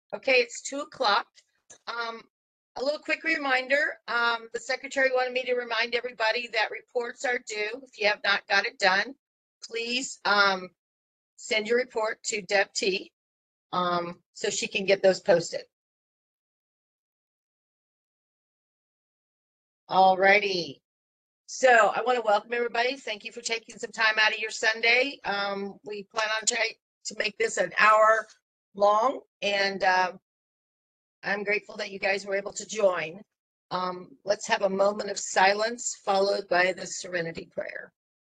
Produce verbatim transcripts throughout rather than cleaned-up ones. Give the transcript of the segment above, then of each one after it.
Okay, it's two o'clock. Um, a little quick reminder, um, the secretary wanted me to remind everybody that reports are due. If you have not got it done, please, um, send your report to Deb T, um, so she can get those posted. All righty. So I want to welcome everybody. Thank you for taking some time out of your Sunday. Um, we plan on trying to make this an hour long, and uh, I'm grateful that you guys were able to join. Um, let's have a moment of silence followed by the serenity prayer.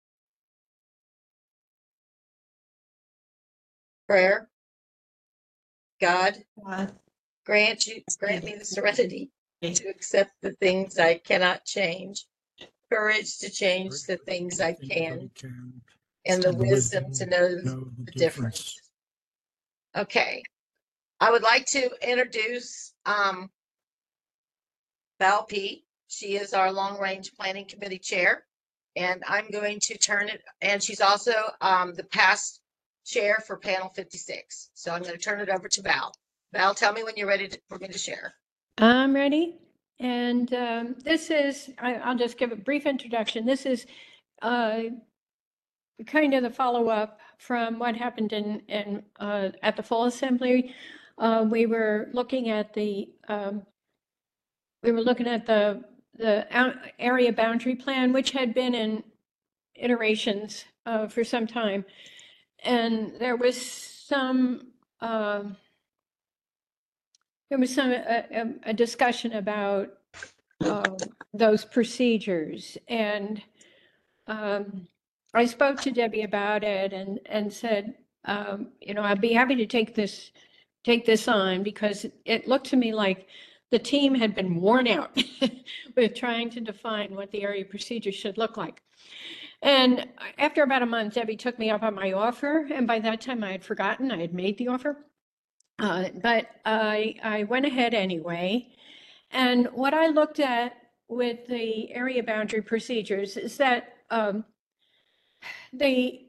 Prayer. God, God, grant you grant me the serenity to accept the things I cannot change, courage to change the things I can, and the wisdom to know the difference. Okay, I would like to introduce um, Val P. She is our Long Range Planning Committee Chair, and I'm going to turn it, and she's also um, the past chair for Panel fifty-six. So I'm going to turn it over to Val. Val, tell me when you're ready to, for me to share. I'm ready. And um, this is, I, I'll just give a brief introduction. This is uh, kind of the follow-up from what happened in, in uh, at the fall assembly. Uh, we were looking at the um, we were looking at the the area boundary plan, which had been in iterations uh, for some time, and there was some. Uh, There was some, a, a discussion about um, those procedures. And um, I spoke to Debbie about it and, and said, um, you know, I'd be happy to take this, take this on because it looked to me like the team had been worn out with trying to define what the area procedure should look like. And after about a month, Debbie took me up on my offer. And by that time I had forgotten I had made the offer. Uh, but I, I went ahead anyway. And what I looked at with the area boundary procedures is that um, the,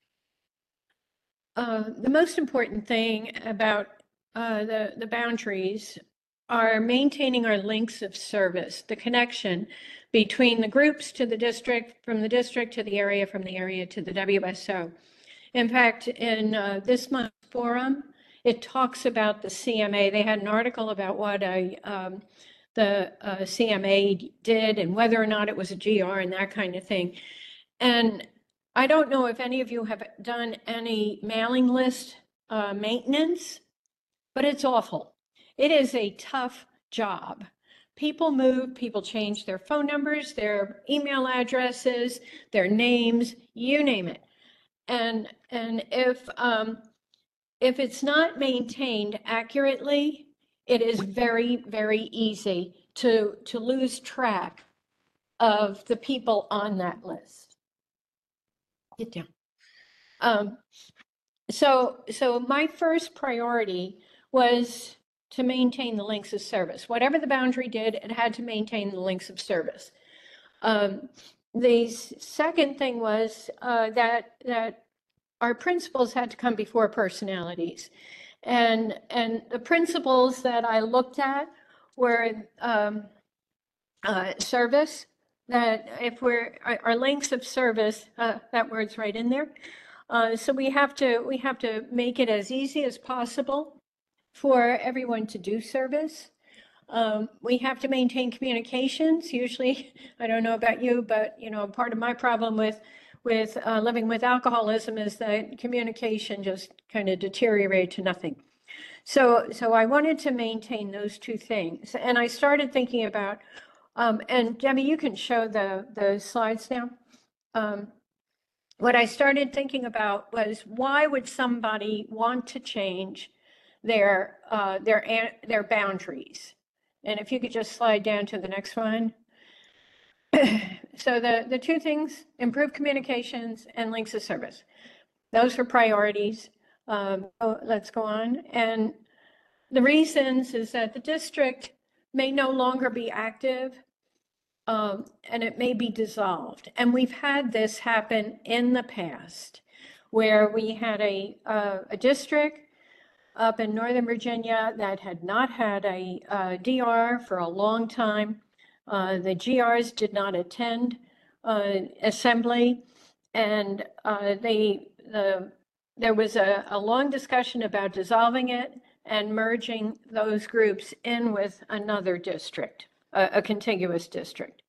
uh, the most important thing about uh, the, the boundaries are maintaining our links of service, the connection between the groups to the district, from the district to the area, from the area to the W S O. In fact, in uh, this month's forum, it talks about the C M A. They had an article about what a, um, the uh, C M A did and whether or not it was a G R and that kind of thing. And I don't know if any of you have done any mailing list uh, maintenance, but it's awful. It is a tough job. People move, people change their phone numbers, their email addresses, their names, you name it. And, and if, um, if it's not maintained accurately, it is very, very easy to, to lose track of the people on that list. Get down. Um, so, so my first priority was to maintain the links of service. Whatever the boundary did, it had to maintain the links of service. Um, the second thing was uh, that, that our principles had to come before personalities. And, and the principles that I looked at were um, uh, service, that if we're, our, our links of service, uh, that word's right in there. Uh, so we have to, we have to make it as easy as possible for everyone to do service. Um, we have to maintain communications. Usually, I don't know about you, but you know, part of my problem with with uh, living with alcoholism is that communication just kind of deteriorate to nothing. So, so I wanted to maintain those two things, and I started thinking about. Um, and Debbie, you can show the the slides now. Um, what I started thinking about was why would somebody want to change their uh, their their boundaries? And if you could just slide down to the next one. So the, the two things, improve communications and links of service. Those are priorities. Um, oh, let's go on. And the reasons is that the district may no longer be active um, and it may be dissolved. And we've had this happen in the past where we had a, uh, a district up in Northern Virginia that had not had a uh, D R for a long time. Uh, the G Rs did not attend uh, assembly, and uh, they the there was a, a long discussion about dissolving it and merging those groups in with another district, a, a contiguous district.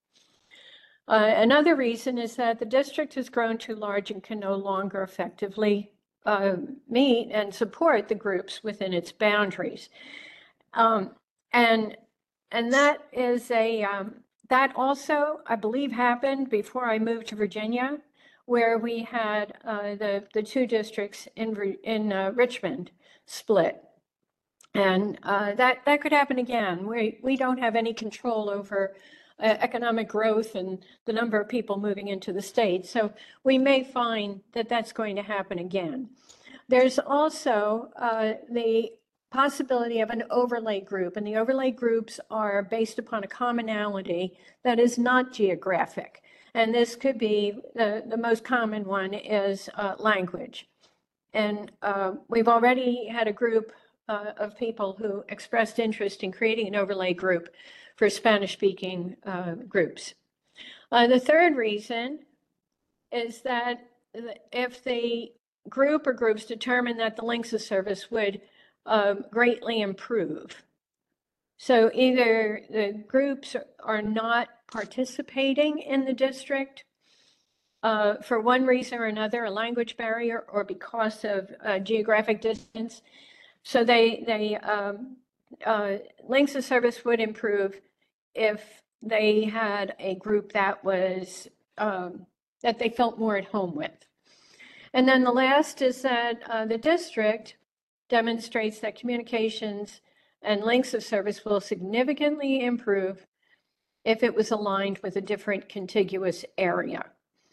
Uh, another reason is that the district has grown too large and can no longer effectively uh, meet and support the groups within its boundaries. Um, and and that is a, um, that also, I believe, happened before I moved to Virginia, where we had uh, the, the two districts in, in uh, Richmond split. And uh, that, that could happen again. We, we don't have any control over uh, economic growth and the number of people moving into the state. So we may find that that's going to happen again. There's also uh, the possibility of an overlay group, and the overlay groups are based upon a commonality that is not geographic. And this could be, the, the most common one is uh, language. And uh, we've already had a group uh, of people who expressed interest in creating an overlay group for Spanish-speaking uh, groups. Uh, the third reason is that if the group or groups determine that the links of service would um, greatly improve. So either the groups are not participating in the district uh, for one reason or another, a language barrier, or because of uh, geographic distance. So they, they um, uh, links of service would improve if they had a group that was um, that they felt more at home with. And then the last is that uh, the district demonstrates that communications and links of service will significantly improve if it was aligned with a different contiguous area.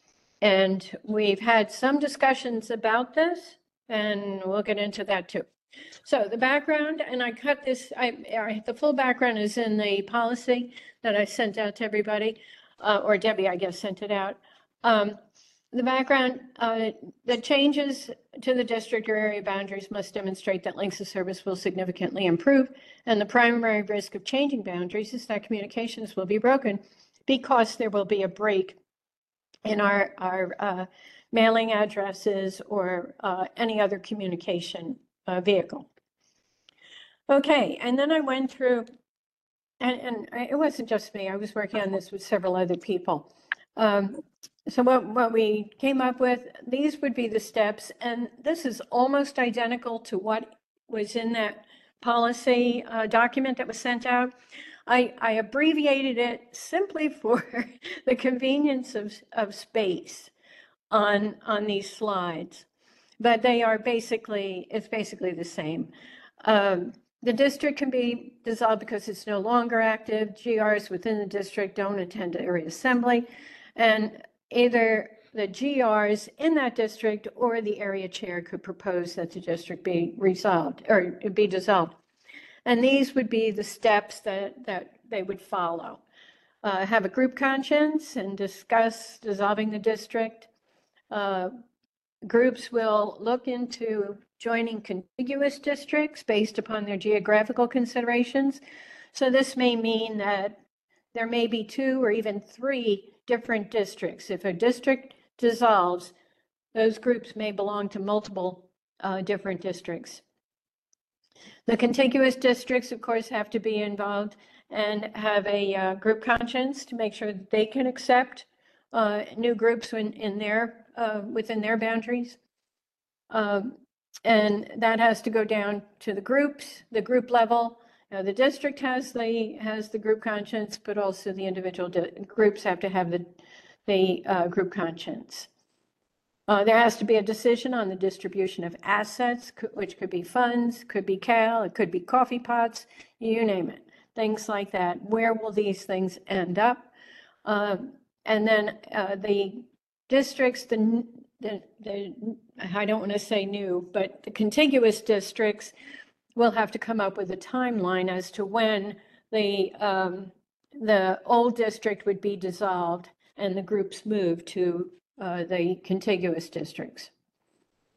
And we've had some discussions about this, and we'll get into that too. So the background, and I cut this, I, I the full background is in the policy that I sent out to everybody, uh, or Debbie, I guess, sent it out. Um, the background, uh, the changes to the district or area boundaries must demonstrate that links of service will significantly improve. And the primary risk of changing boundaries is that communications will be broken because there will be a break in our, our uh, mailing addresses or uh, any other communication uh, vehicle. Okay, and then I went through, and, and it wasn't just me, I was working on this with several other people. Um, so what, what we came up with, these would be the steps, and this is almost identical to what was in that policy uh, document that was sent out. I, I abbreviated it simply for the convenience of, of space on, on these slides, but they are basically, it's basically the same. Um, the district can be dissolved because it's no longer active. G Rs within the district don't attend area assembly, and either the G Rs in that district or the area chair could propose that the district be resolved or be dissolved. And these would be the steps that, that they would follow. Uh, have a group conscience and discuss dissolving the district. Uh, groups will look into joining contiguous districts based upon their geographical considerations. So this may mean that there may be two or even three different districts. If a district dissolves, those groups may belong to multiple uh, different districts. The contiguous districts, of course, have to be involved and have a uh, group conscience to make sure that they can accept uh, new groups in, in their, uh, within their boundaries. Um, and that has to go down to the groups, the group level. Now, the district has the, has the group conscience, but also the individual groups have to have the, the uh, group conscience. Uh, there has to be a decision on the distribution of assets, which could be funds, could be C A L, it could be coffee pots, you name it, things like that. Where will these things end up? Uh, and then uh, the districts, the, the, the, I don't want to say new, but the contiguous districts will have to come up with a timeline as to when the, um, the old district would be dissolved and the groups move to Uh, the contiguous districts.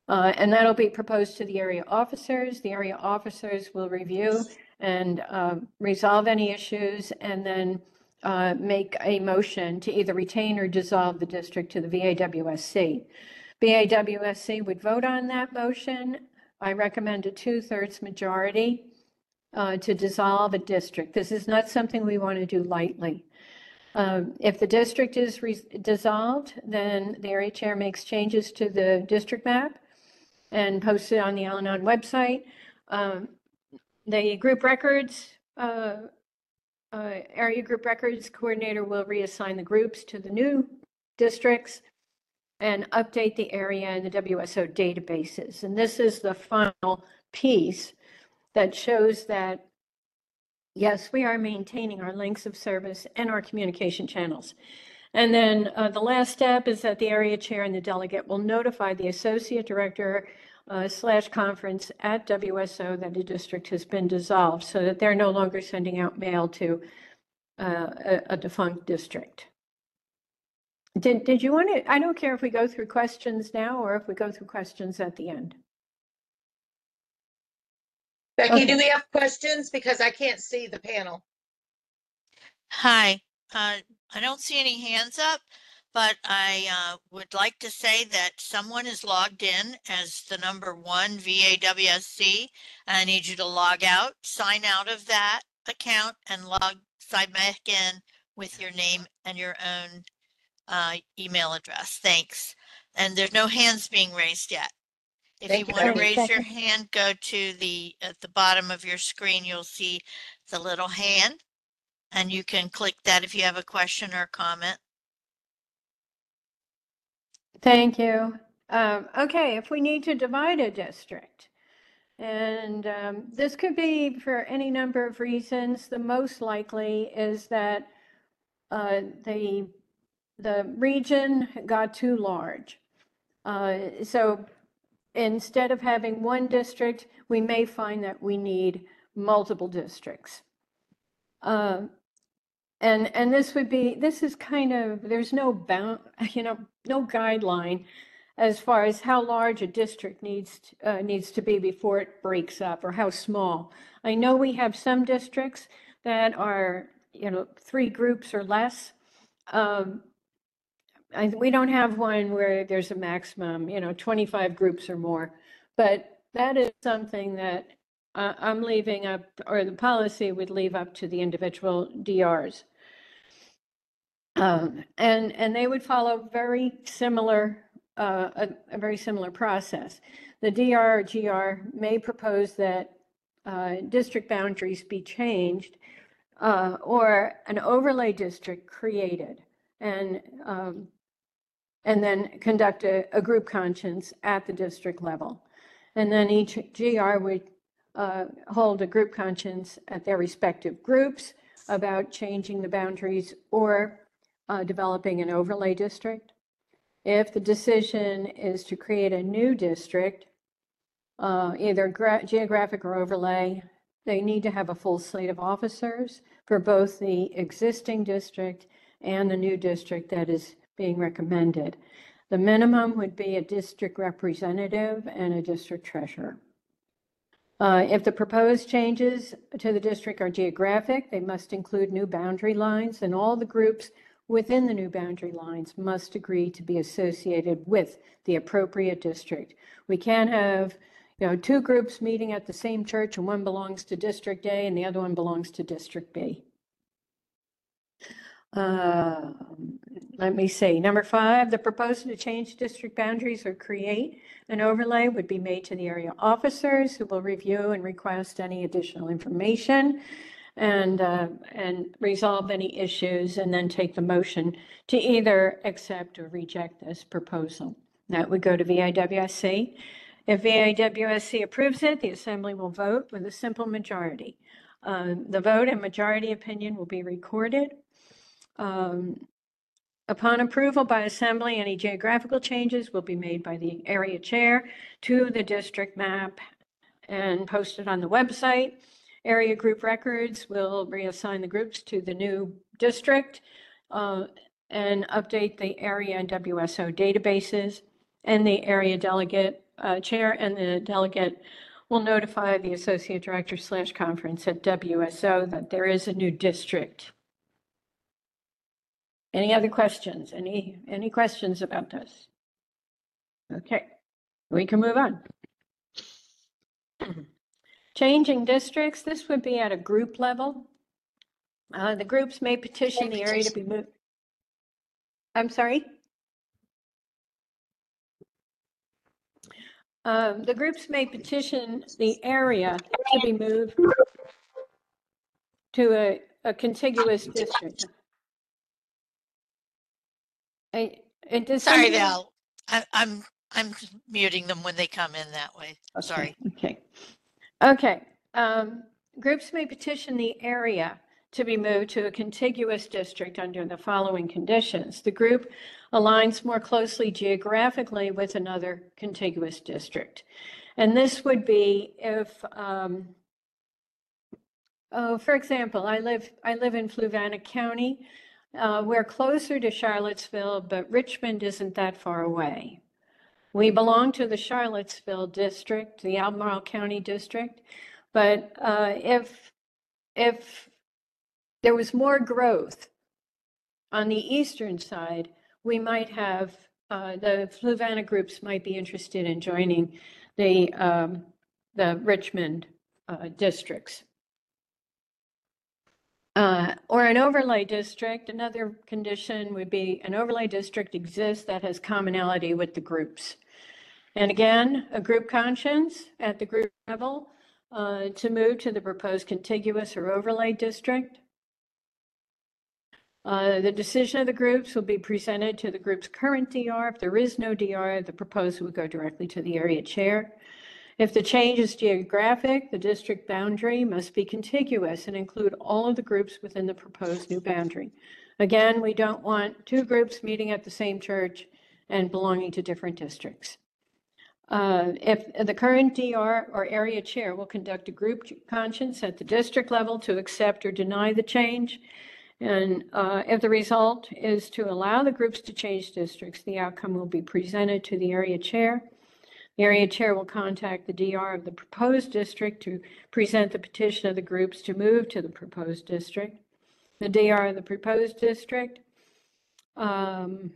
Uh, and that'll be proposed to the area officers. The area officers will review and uh, resolve any issues, and then uh, make a motion to either retain or dissolve the district to the V A W S C. V A W S C would vote on that motion. I recommend a two-thirds majority uh, to dissolve a district. This is not something we want to do lightly. Um, If the district is re- dissolved, then the area chair makes changes to the district map and posts it on the Al-Anon website. Um, The group records, uh, uh, area group records coordinator will reassign the groups to the new districts and update the area and the W S O databases. And this is the final piece that shows that, yes, we are maintaining our links of service and our communication channels. And then uh, the last step is that the area chair and the delegate will notify the associate director uh, slash conference at W S O that the district has been dissolved, so that they're no longer sending out mail to uh, a, a defunct district. Did, did you want to, I don't care if we go through questions now or if we go through questions at the end. Becky, Okay. do we have questions? Because I can't see the panel. Hi, uh, I don't see any hands up, but I uh, would like to say that someone is logged in as the number one V A W S C. And I need you to log out, sign out of that account and log, sign back in with your name and your own uh, email address. Thanks. And there's no hands being raised yet. If Thank you you, want to Becky. raise your hand, go to the, at the bottom of your screen, you'll see the little hand. And you can click that if you have a question or comment. Thank you. Um, okay, if we need to divide a district, and um, this could be for any number of reasons. The most likely is that uh, the the region got too large. Uh, so instead of having one district, we may find that we need multiple districts. Uh, and and this would be this is kind of there's no bound you know no guideline as far as how large a district needs to, uh, needs to be before it breaks up, or how small. I know we have some districts that are, you know, three groups or less. Um, I, we don't have one where there's a maximum, you know, twenty-five groups or more. But that is something that uh, I'm leaving up, or the policy would leave up to the individual D Rs. Um, and, and they would follow very similar uh, a, a very similar process. The D R or G R may propose that uh, district boundaries be changed uh, or an overlay district created, and um, and then conduct a, a group conscience at the district level. And then each G R would uh, hold a group conscience at their respective groups about changing the boundaries or uh, developing an overlay district. If the decision is to create a new district, uh, either geographic or overlay, they need to have a full slate of officers for both the existing district and the new district that is being recommended. The minimum would be a district representative and a district treasurer. Uh, if the proposed changes to the district are geographic, they must include new boundary lines, and all the groups within the new boundary lines must agree to be associated with the appropriate district. We can't have, you know, two groups meeting at the same church, and one belongs to District A and the other one belongs to District B. Uh, let me see. Number five, the proposal to change district boundaries or create an overlay would be made to the area officers, who will review and request any additional information and uh, and resolve any issues, and then take the motion to either accept or reject this proposal. That would go to V A W S C. If V A W S C approves it, the Assembly will vote with a simple majority. Uh, the vote and majority opinion will be recorded. Um, upon approval by Assembly, any geographical changes will be made by the area chair to the district map and posted on the website. Area group records will reassign the groups to the new district uh, and update the area and W S O databases. And the area delegate uh, chair and the delegate will notify the associate director slash conference at W S O that there is a new district. Any other questions? Any, any questions about this? Okay, we can move on. Changing districts, this would be at a group level. Uh, the groups may petition the area to be moved. I'm sorry? Um, the groups may petition the area to be moved to a, a contiguous district. I, it does Sorry, somebody- Val. I, I'm I'm muting them when they come in that way. Okay, Sorry. Okay. Okay. Um, groups may petition the area to be moved to a contiguous district under the following conditions. The group aligns more closely geographically with another contiguous district. And this would be if, um, oh, for example, I live, I live in Fluvanna County. Uh, we're closer to Charlottesville, but Richmond isn't that far away. We belong to the Charlottesville district, the Albemarle County district, but uh, if, if there was more growth on the eastern side, we might have, uh, the Fluvanna groups might be interested in joining the, um, the Richmond uh, districts. Uh, or an overlay district, another condition would be an overlay district exists that has commonality with the groups. And again, a group conscience at the group level uh, to move to the proposed contiguous or overlay district. Uh, the decision of the groups will be presented to the group's current D R. If there is no D R, the proposal would go directly to the area chair. If the change is geographic, the district boundary must be contiguous and include all of the groups within the proposed new boundary. Again, we don't want two groups meeting at the same church and belonging to different districts. Uh, if the current D R or area chair will conduct a group conscience at the district level to accept or deny the change. And uh, if the result is to allow the groups to change districts, the outcome will be presented to the area chair. The area chair will contact the D R of the proposed district to present the petition of the groups to move to the proposed district. The D R of the proposed district um,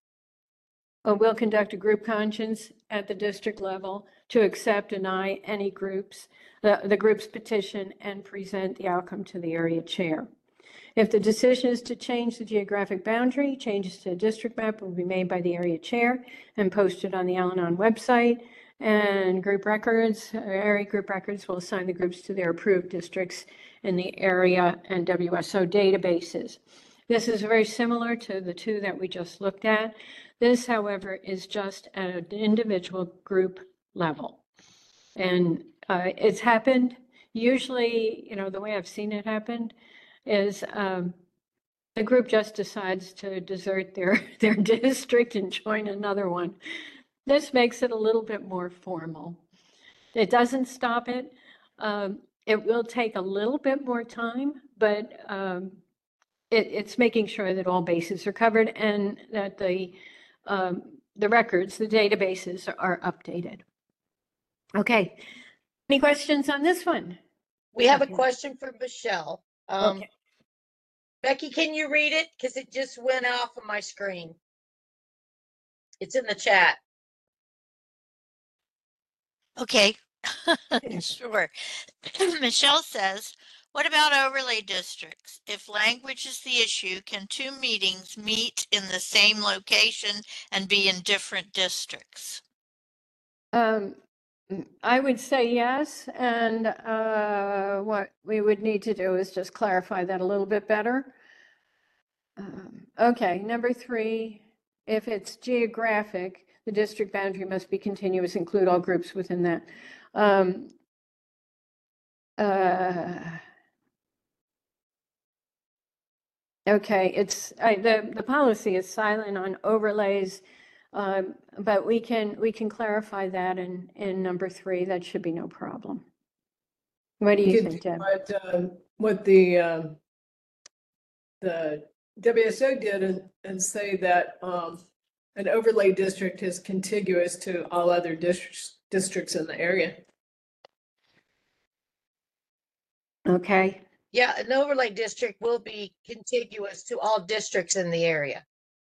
will conduct a group conscience at the district level to accept, deny any groups, the, the group's petition, and present the outcome to the area chair. If the decision is to change the geographic boundary, changes to the district map will be made by the area chair and posted on the Al-Anon website. And group records, area group records will assign the groups to their approved districts in the area and W S O databases. This is very similar to the two that we just looked at. This, however, is just at an individual group level. And uh, it's happened, usually, you know, the way I've seen it happen is um, the group just decides to desert their, their district and join another one. This makes it a little bit more formal. It doesn't stop it. Um, it will take a little bit more time, but um, it, it's making sure that all bases are covered and that the, um, the records, the databases are updated. Okay. Any questions on this one? We have a Okay. question for Michelle. Um, Okay. Becky, can you read it? Because it just went off of my screen. It's in the chat. Okay. Sure. Michelle says, what about overlay districts? If language is the issue, can two meetings meet in the same location and be in different districts? Um, I would say yes, and uh, what we would need to do is just clarify that a little bit better. Um, okay, number three, if it's geographic, the district boundary must be continuous, include all groups within that. Um, uh, okay, it's I, the the policy is silent on overlays. Um, but we can we can clarify that in in number three. That should be no problem. What do you could think, do Deb? What, um, what the, um, the W S O did and, and say that, um, an overlay district is contiguous to all other districts, districts in the area. Okay, Yeah, an overlay district will be contiguous to all districts in the area.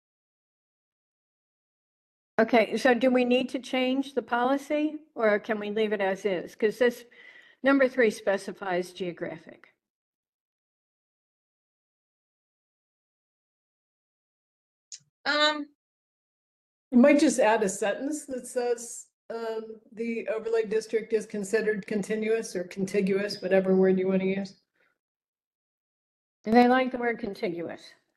okay, so do we need to change the policy or can we leave it as is? Because this number three specifies geographic. Um, You might just add a sentence that says, um, the overlay district is considered continuous or contiguous, whatever word you want to use. Do they like the word contiguous?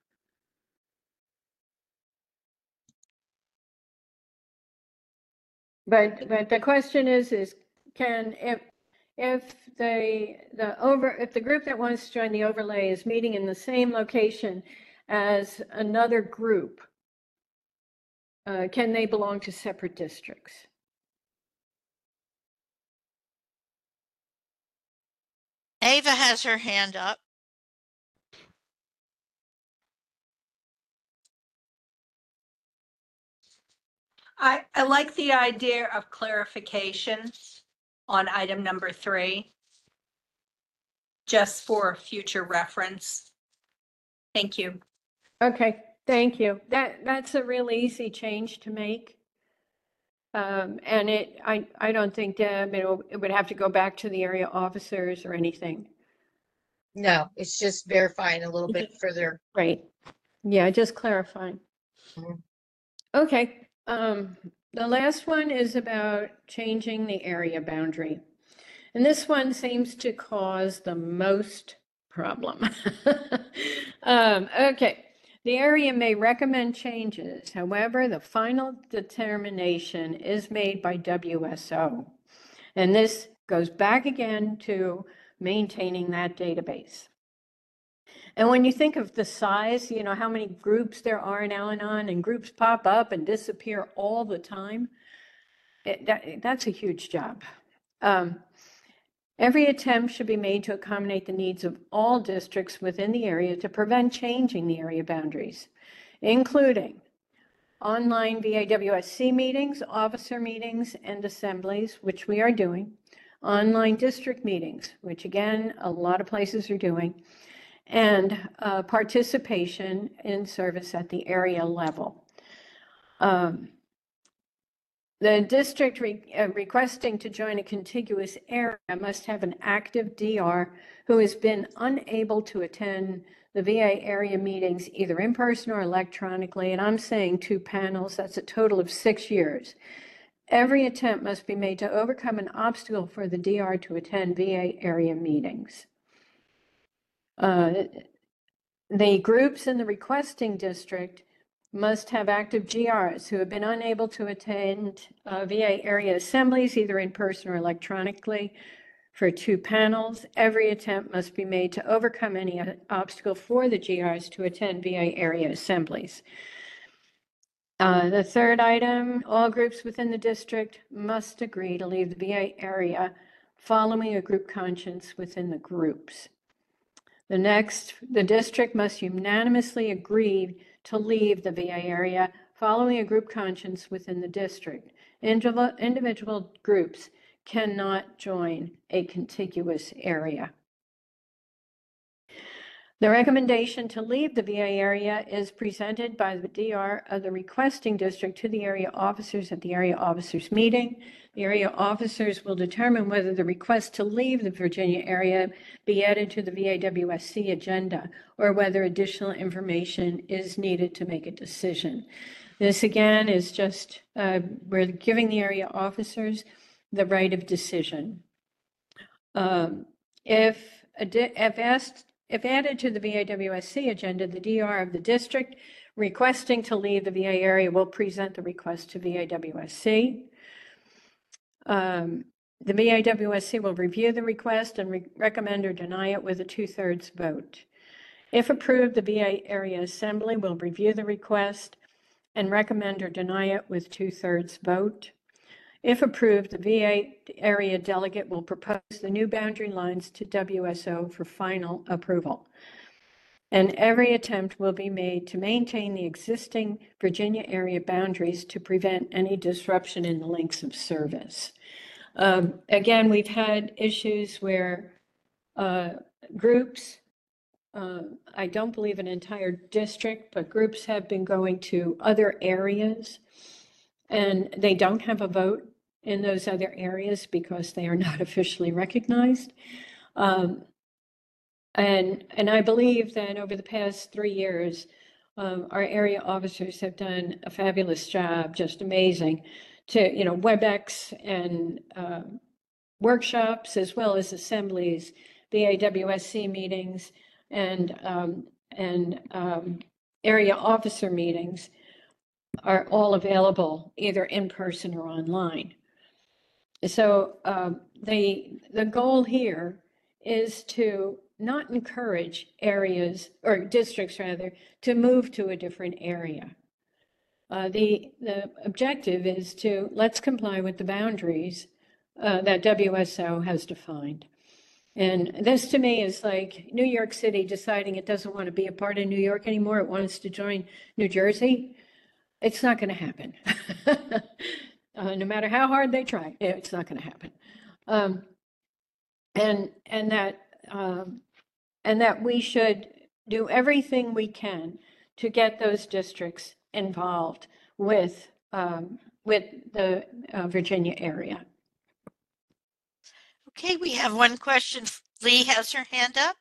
But, but the question is, is can, if, if they, the over, if the group that wants to join the overlay is meeting in the same location as another group, uh, can they belong to separate districts? Ava has her hand up. I, I like the idea of clarification on item number three, just for future reference. Thank you. Okay, thank you. That, that's a real easy change to make. Um, and it, I, I don't think, Deb, it will- it would have to go back to the area officers or anything. no, it's just verifying a little bit further. Right. Yeah, just clarifying. Mhm. Okay, um, the last one is about changing the area boundary. And this one seems to cause the most problem. Um, okay, the area may recommend changes. However, the final determination is made by W S O. And this goes back again to maintaining that database. And when you think of the size, you know, how many groups there are in Al-Anon, and groups pop up and disappear all the time, it, that, that's a huge job. Um, every attempt should be made to accommodate the needs of all districts within the area to prevent changing the area boundaries, including online V A W S C meetings, officer meetings, and assemblies, which we are doing, online district meetings, which again, a lot of places are doing, and uh, participation in service at the area level. Um, the district re uh, requesting to join a contiguous area must have an active D R who has been unable to attend the V A area meetings either in person or electronically, and I'm saying two panels, that's a total of six years. Every attempt must be made to overcome an obstacle for the D R to attend V A area meetings. Uh, The groups in the requesting district must have active G Rs who have been unable to attend uh, V A area assemblies, either in person or electronically, for two panels. Every attempt must be made to overcome any obstacle for the G Rs to attend V A area assemblies. Uh, the third item, all groups within the district must agree to leave the V A area following a group conscience within the groups. The next, the district must unanimously agree to leave the V A area following a group conscience within the district. Individual, individual groups cannot join a contiguous area. The recommendation to leave the V A area is presented by the D R of the requesting district to the area officers at the area officers meeting. The area officers will determine whether the request to leave the Virginia area be added to the V A W S C agenda or whether additional information is needed to make a decision. This again is just, uh, we're giving the area officers the right of decision. Um, if, if asked, if added to the V A W S C agenda, the D R of the district requesting to leave the V A area will present the request to V A W S C. Um, the V A W S C will review the request and re recommend or deny it with a two-thirds vote. If approved, the V A area assembly will review the request and recommend or deny it with two-thirds vote. If approved, the V A area delegate will propose the new boundary lines to W S O for final approval. and every attempt will be made to maintain the existing Virginia area boundaries to prevent any disruption in the links of service. Um, again, we've had issues where uh, groups, uh, I don't believe an entire district, but groups have been going to other areas and they don't have a vote in those other areas because they are not officially recognized. Um, and, and I believe that over the past three years, um, our area officers have done a fabulous job, just amazing, to, you know, WebEx and uh, workshops as well as assemblies, V A W S C meetings, and um, and um, area officer meetings are all available either in person or online. So um, the the goal here is to not encourage areas or districts rather to move to a different area. Uh, the the objective is to let's comply with the boundaries uh, that W S O has defined. And this to me is like New York City deciding it doesn't want to be a part of New York anymore. It wants to join New Jersey. It's not going to happen. uh, no matter how hard they try, it's not going to happen. Um, and and that um, and that we should do everything we can to get those districts involved with um, with the uh, Virginia area. Okay, we have one question. Lee has her hand up.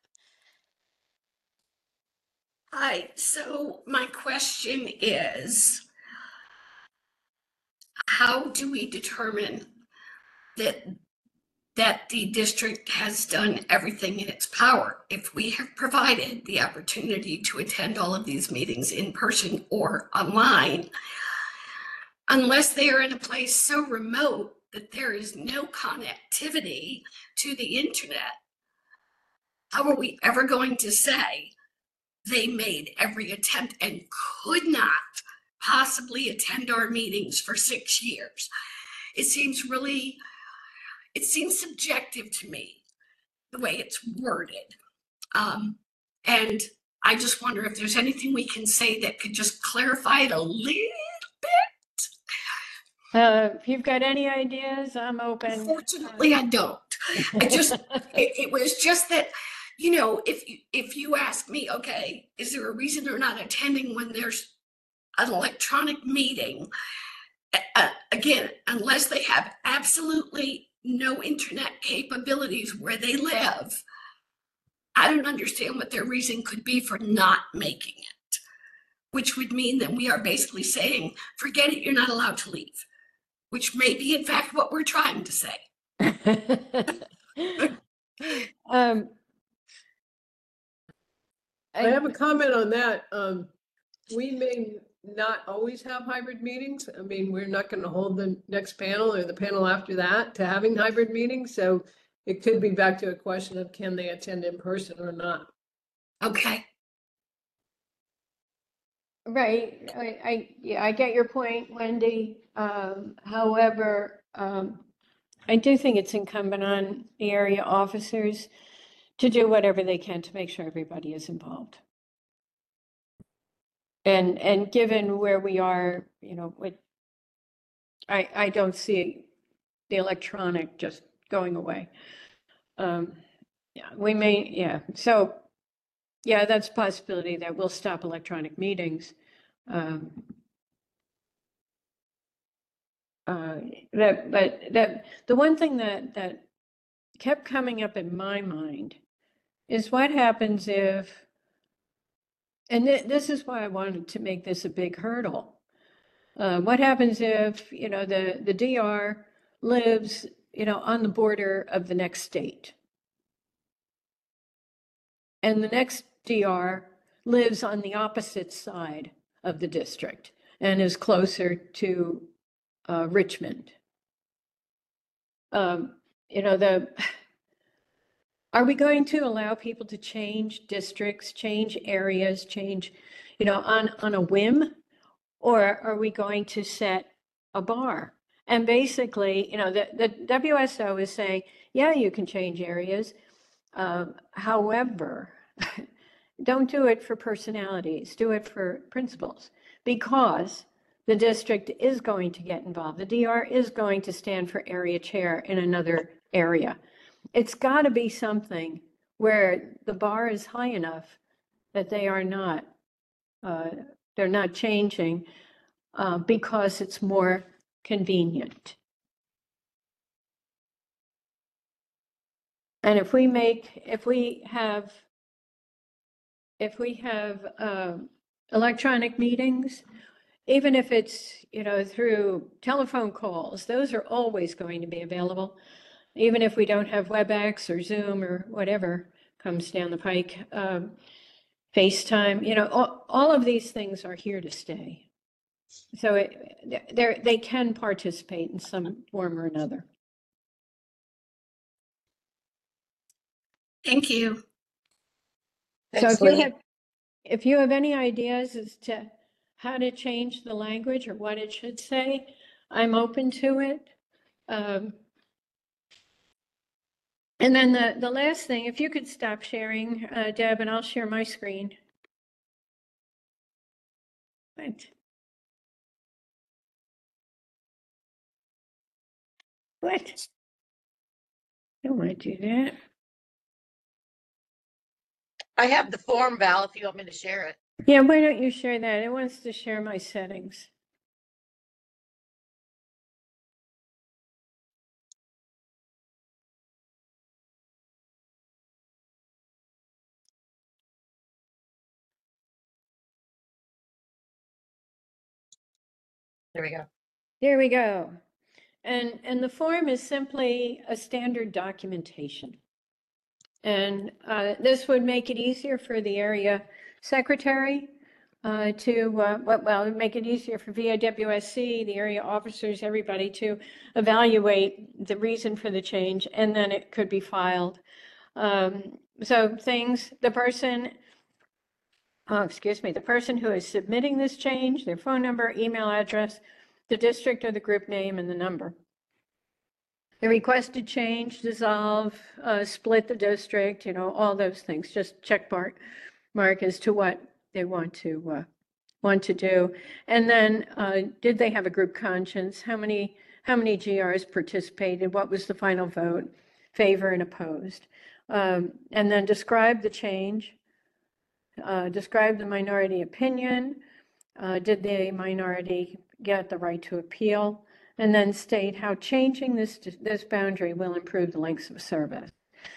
Hi, so my question is, how do we determine that that the district has done everything in its power if we have provided the opportunity to attend all of these meetings in person or online, unless they are in a place so remote that there is no connectivity to the internet? How are we ever going to say they made every attempt and could not possibly attend our meetings for six years? It seems really, it seems subjective to me, the way it's worded. Um, and I just wonder if there's anything we can say that could just clarify it a little bit. Uh, if you've got any ideas, I'm open. Unfortunately, I don't. I just, it, it was just that, you know, if you, if you ask me, okay, is there a reason they're not attending when there's an electronic meeting? Uh, again, unless they have absolutely no internet capabilities where they live, I don't understand what their reason could be for not making it, which would mean that we are basically saying, forget it, you're not allowed to leave, which may be in fact what we're trying to say. um, I have a comment on that. Um, we may not always have hybrid meetings. I mean, we're not going to hold the next panel or the panel after that to having hybrid meetings. So it could be back to a question of can they attend in person or not? Okay. Right. I, I, yeah, I get your point, Wendy. Um, however, um, I do think it's incumbent on the area officers to do whatever they can to make sure everybody is involved. And, and given where we are, you know, with, I, I don't see the electronic just going away. Um, yeah, we may, yeah. So, yeah, that's a possibility that we'll stop electronic meetings. Um, uh, that, but that the one thing that that kept coming up in my mind is what happens if, and th this is why I wanted to make this a big hurdle. Uh, what happens if, you know, the, the D R lives, you know, on the border of the next state? And the next D R lives on the opposite side of the district and is closer to uh, Richmond. Um, you know, the are we going to allow people to change districts, change areas, change, you know, on, on a whim? Or are we going to set a bar? And basically, you know, the, the W S O is saying, yeah, you can change areas. Um, however, don't do it for personalities, do it for principles, because the district is going to get involved. The D R is going to stand for area chair in another area. It's got to be something where the bar is high enough that they are not, uh, they're not changing uh, because it's more convenient. And if we make, if we have, if we have uh, electronic meetings, even if it's, you know, through telephone calls, those are always going to be available. Even if we don't have WebEx or Zoom or whatever comes down the pike, um, FaceTime, you know, all, all of these things are here to stay. So it, they're, they can participate in some form or another. Thank you. So Thanks, if you Lee. have, if you have any ideas as to how to change the language or what it should say, I'm open to it. Um, and then the, the last thing, if you could stop sharing, uh, Deb, and I'll share my screen. What? What? I don't want to do that. I have the form, Val, if you want me to share it. Yeah, why don't you share that? It wants to share my settings. There we go. There we go. And, and the form is simply a standard documentation. And uh, this would make it easier for the area secretary uh, to, uh, well, well, it would make it easier for V I W S C, the area officers, everybody to evaluate the reason for the change, and then it could be filed. Um, so things, the person, oh, excuse me, the person who is submitting this change, their phone number, email address, the district or the group name, and the number. The requested change, dissolve, uh, split the district, you know, all those things, just check mark, mark as to what they want to, uh, want to do. And then, uh, did they have a group conscience? How many, how many G Rs participated? What was the final vote? Favor and opposed. Um, and then describe the change, uh, describe the minority opinion. Uh, did the minority get the right to appeal? And then state how changing this, this boundary will improve the lengths of service.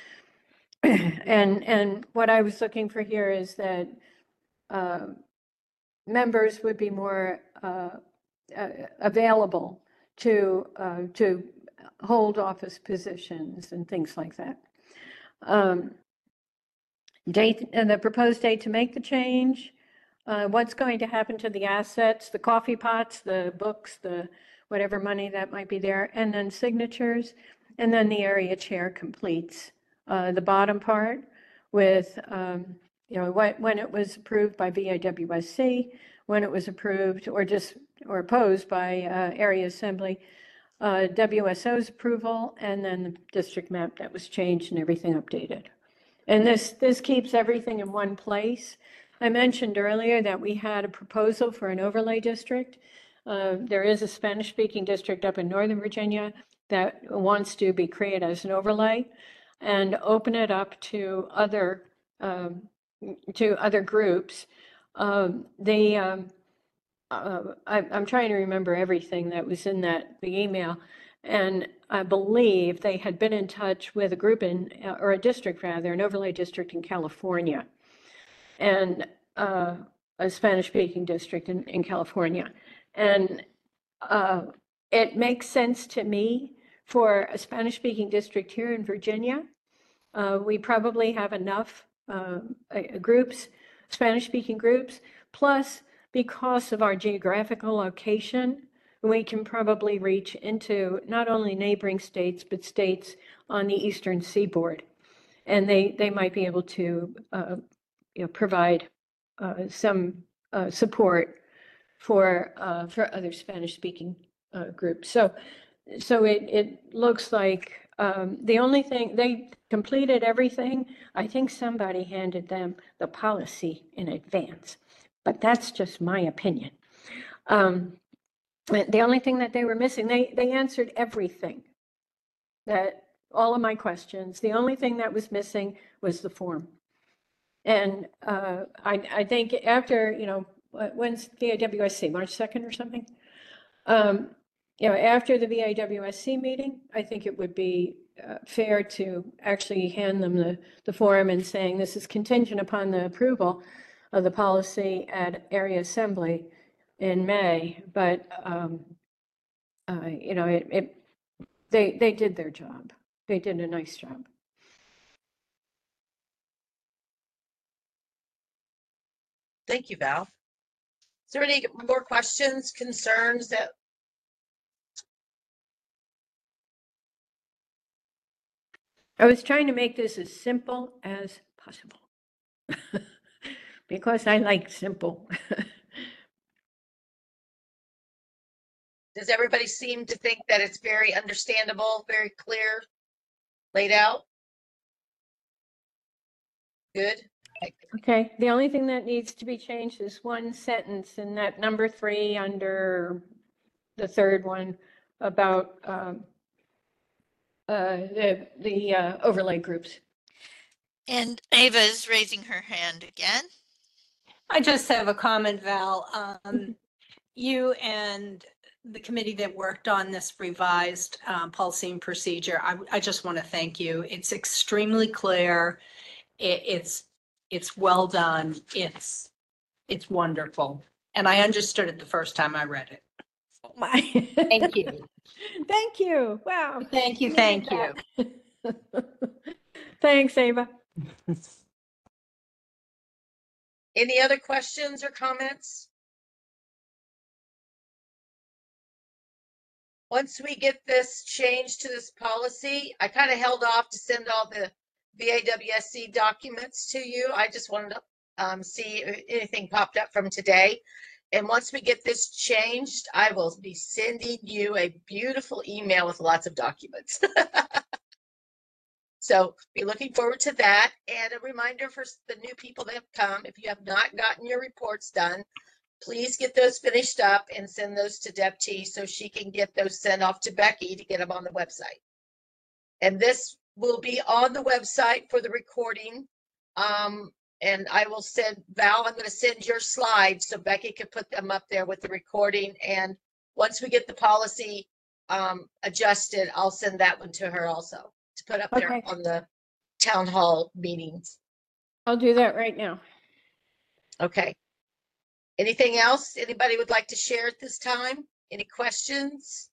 And, and what I was looking for here is that uh, members would be more uh, uh, available to, uh, to hold office positions and things like that. Um, date, and the proposed date to make the change, uh, what's going to happen to the assets, the coffee pots, the books, the whatever money that might be there, and then signatures, and then the area chair completes uh, the bottom part with, um, you know, what, when it was approved by V I W S C, when it was approved or just, or opposed by uh, area assembly, uh, W S O's approval, and then the district map that was changed and everything updated. And this, this keeps everything in one place. I mentioned earlier that we had a proposal for an overlay district. Uh, there is a Spanish-speaking district up in Northern Virginia that wants to be created as an overlay and open it up to other um, to other groups. Um, the um, uh, I, I'm trying to remember everything that was in that the email, and I believe they had been in touch with a group in or a district rather, an overlay district in California, and uh, a Spanish-speaking district in, in California. And uh, it makes sense to me for a Spanish-speaking district here in Virginia. Uh, we probably have enough uh, groups, Spanish-speaking groups, plus because of our geographical location, we can probably reach into not only neighboring states, but states on the eastern seaboard. And they, they might be able to uh, you know, provide uh, some uh, support for uh, for other Spanish-speaking uh, groups. So so it, it looks like, um, the only thing, they completed everything. I think somebody handed them the policy in advance, but that's just my opinion. Um, the only thing that they were missing, they, they answered everything. That, all of my questions. The only thing that was missing was the form. And uh, I, I think after, you know, when's V A W S C, March second or something? Um, you know, after the V A W S C meeting, I think it would be uh, fair to actually hand them the, the form and saying this is contingent upon the approval of the policy at area assembly in May. But, um, uh, you know, it, it they, they did their job. They did a nice job. Thank you, Val. Is there any more questions, concerns that? I was trying to make this as simple as possible because I like simple. Does everybody seem to think that it's very understandable, very clear, laid out? Good. Okay, the only thing that needs to be changed is one sentence in that number three under the third one about um, uh, the, the uh, overlay groups. And Ava is raising her hand again. I just have a comment, Val. Um, you and the committee that worked on this revised um, policy and procedure, I, I just want to thank you. It's extremely clear. It, it's it's well done. It's it's wonderful, and I understood it the first time I read it. Oh my. Thank you. Thank you. Wow. Thank you. Needed Thank you. that. Thanks, Ava. Any other questions or comments? Once we get this changed to this policy, I kind of held off to send all the V A W S C documents to you. I just wanted to um, see if anything popped up from today. And once we get this changed, I will be sending you a beautiful email with lots of documents. So be looking forward to that. And a reminder for the new people that have come, if you have not gotten your reports done, please get those finished up and send those to Deb T so she can get those sent off to Becky to get them on the website. And this will be on the website for the recording. Um, and I will send Val, I'm going to send your slides so Becky can put them up there with the recording. And once we get the policy um, adjusted, I'll send that one to her also to put up there Okay. on the town hall meetings. I'll do that right now. Okay. Anything else anybody would like to share at this time? Any questions?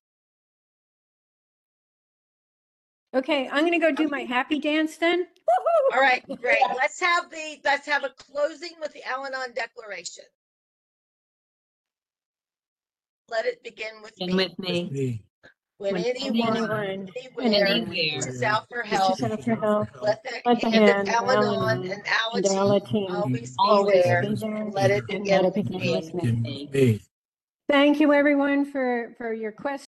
Okay, I'm gonna go do my happy dance then. All right, great. Let's have the, let's have a closing with the Al-Anon Declaration. Let it begin with And me. with me. When when anyone, anyone, anywhere, anywhere, reaches out for help, reaches out for help, let the let the hand of hand of Al-Anon Al-Anon and and Alateen Alateen always be always there. be there, And let it and begin let it with begin me. with me. Thank you, everyone, for, for your questions.